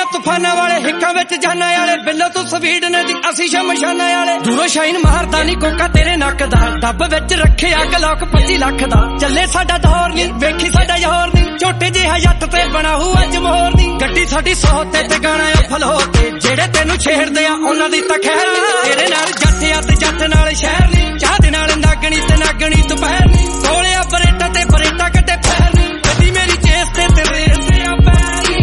तूफाना वाले हिक्का विच जाना वाले बिल्लो तू स्पीड ने दी असी शमशाना वाले दूरों शाइन मारदा नी कोका तेरे नक दा डब विच रखे अग लोक 25 लाख दा चले साडा दौर नी वेखी साडा यौर नी छोटे जिहा जट ते बना हूं अज मोर नी गड्डी साडी 100 ते गाना अफल हो के जेड़े तेनू छेड़दे आ उन्हां दी तां खैर नी तेरे नाल जट आ ते जट नाल शहर नी चाह दे नाल नागणी ते नागणी दुपहर नी कोले आ बरेटा ते बरेटा कटे पैर नी गड्डी मेरी चेस ते रेस ते आ पैर नी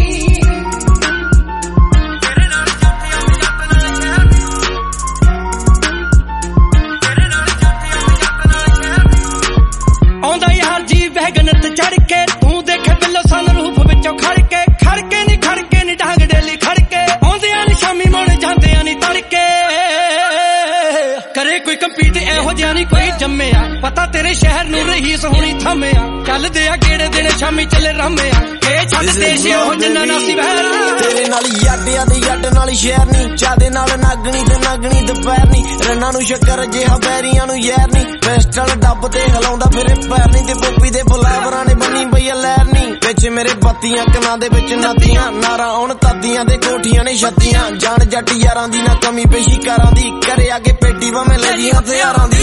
आउंदा यार जी वैगन ते चढ़ के तू देखे बिल्लो सन रूप विचों खड़के नी डांग डेली खड़के आउंदियां नी शामी मोड़ जांदियां नी तड़के करे कोई कंपीट एहो जिहा नी कोई जम्मिया पता तेरे शहर नूं रहीस होनी थम्मिया चलदे आ गेड़े दिने शामी चले रामिया के छड्ड देश ओह जिन्ना नासी बहर तेरे नाल याडिया ते याड नाल शहर नी चादे नाल नागणी ते नागणी दुपहर नी रन्ना नूं शक्कर जिहा बैरियां नूं यैर नी पिस्टल डब ते हिलाउंदा फिरे पैर नी ते पोपी दे फुलावरां ने बन्नी पई लहर नी विच मेरे बत्तियां कनां दे विच नदियां नारा आउण तादियां दे कोठियां ने छत्तियां जान जट यारां दी ना कमी पेशी कारां दी करे अगे पेटी भावें लगी हथियारां दी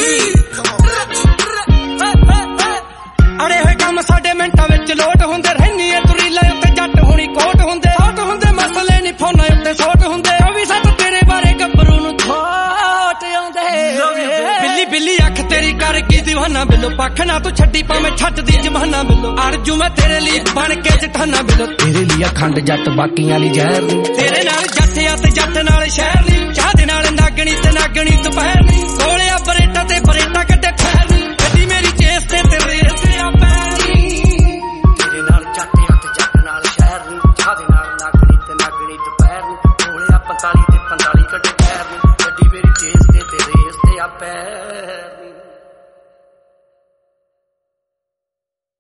अड़े होए कम साडे मिंटां विच लोट हुंदे रहनी ऐ तुरीला उत्ते जट होनी कोट हुंदे मसले नी फोनां उत्ते सोट हुंदे ओ वी सत तेरे बारे गब्बरू नूं थोट आउंदे बिल्ली बिल्ली अख तेरी कर की दीवाना बिल्लो पख ना तू छड्डी पावें छट दी जमाना बिल्लो अर्जू मैं तेरे लिए बन के जठाना बिल्लो तेरे लिए अखंड जट बाकियां ली जहर नी तेरे नाल जट आ ते जट नाल शहर नी चाह दे नाल नागणी ते नागणी दुपहर नी कोले आ बरेटा ते बरेटा कटे पैर नी गड्डी मेरी चेस ते रेस ते आ पैर नी तेरे नाल जट आ ते जट नाल शहर नी चाह दे नाल नागणी ते नागणी दुपहर नी कोले आ 45 ते 45 कटे पैर नी गड्डी मेरी चेस ते रेस ते आ पैर नी।